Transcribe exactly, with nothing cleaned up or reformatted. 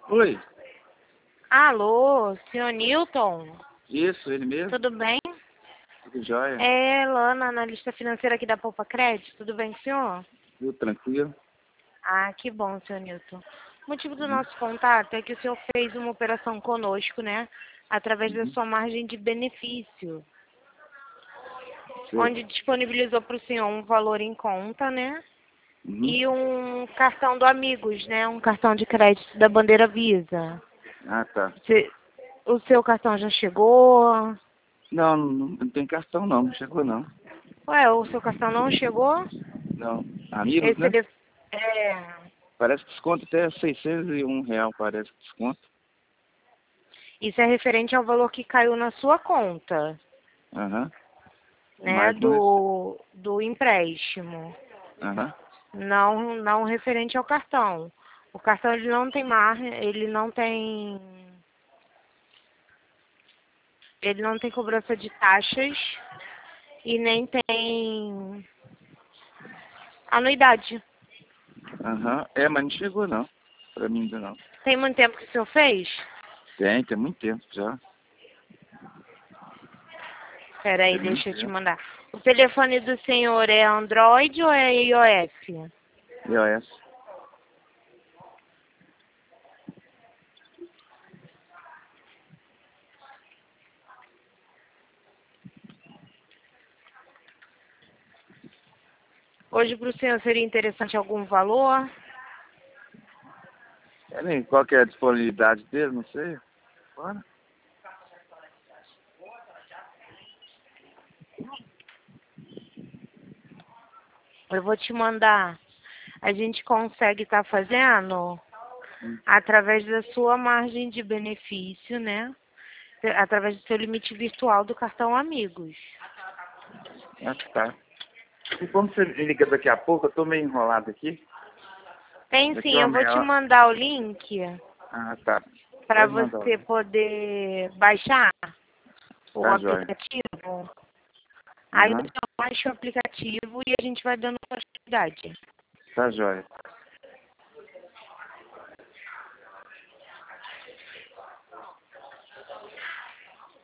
Oi, Alô, senhor Newton? isso, ele mesmo? Tudo bem? Tudo jóia? É Lana, analista financeira aqui da Poupa Crédito. Tudo bem com o senhor? Tudo tranquilo? Ah, que bom, senhor Newton. O motivo do Uhum. nosso contato é que o senhor fez uma operação conosco, né? Através da Uhum. sua margem de benefício, Sei. onde disponibilizou para o senhor um valor em conta, né? Uhum. E um cartão do Amigos, né? Um cartão de crédito da bandeira Visa. Ah, tá. Se- O seu cartão já chegou? Não, não, não tem cartão não, não chegou não. Ué, o seu cartão não chegou? Não. Amigos, Esse né? ele... É... Parece que desconto até seiscentos e um real, parece que desconto. Isso é referente ao valor que caiu na sua conta, Aham. né, Mas não é... do, do empréstimo. Aham. Não, não referente ao cartão. O cartão ele não tem mar, ele não tem, ele não tem cobrança de taxas e nem tem anuidade. Aham. É, mas não chegou não. Pra mim ainda não. Tem muito tempo que o senhor fez? Tem, tem muito tempo já. Espera aí, Tem muito deixa eu te tempo. mandar. O telefone do senhor é Android ou é iOS? iOS. Hoje para o senhor seria interessante algum valor? É, nem qual que é a disponibilidade dele, não sei. Bora. Eu vou te mandar. A gente consegue estar fazendo Hum. através da sua margem de benefício, né? Através do seu limite virtual do cartão Amigos. Ah, tá. E como você me liga daqui a pouco, eu tô meio enrolado aqui. Tem Daqui sim, uma eu vou meia te hora. mandar o link Ah, tá. para Pode mandar. você poder baixar o Tá, joia. aplicativo. Aí Aham. você baixa o aplicativo e a gente vai dando continuidade. Tá, joia.